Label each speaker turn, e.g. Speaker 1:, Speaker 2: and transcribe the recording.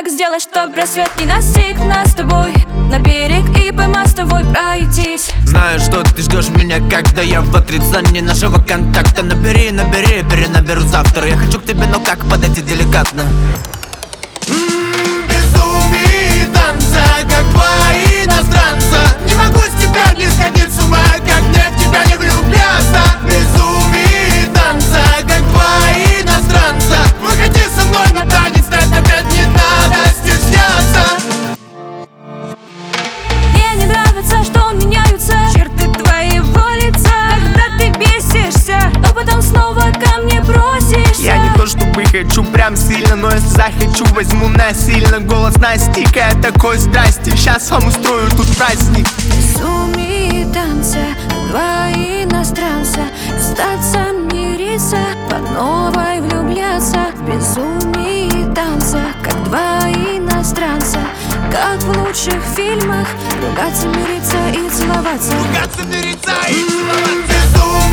Speaker 1: как сделать, чтоб рассвет не настиг нас с тобой? На берег и по мостовой пройтись.
Speaker 2: Знаю, что ты ждешь меня, когда я в отрицании нашего контакта. Набери, перенаберу завтра. Я хочу к тебе, но как подойти деликатно? Безумие танца, как два иностранца. Не могу с тебя не сходить с ума, как мне в тебя не влюбляться. Безумие танца, как два иностранца. Выходи со мной на танец, так опять не надо стесняться.
Speaker 1: Мне не нравится, что меняются черты твоего лица, когда ты бесишься, но потом снова ко мне бросишься.
Speaker 3: Я не то чтобы хочу прям сильно, но если захочу, возьму насильно. Голос настигает такой страсти, сейчас вам устрою тут праздник.
Speaker 1: Безумие танца, два иностранца. Остаться, мириться, по новой влюбляться. В безумии танца, как два иностранца. Как в лучших фильмах, ругаться, мириться и целоваться.
Speaker 2: Ругаться, мириться и целоваться.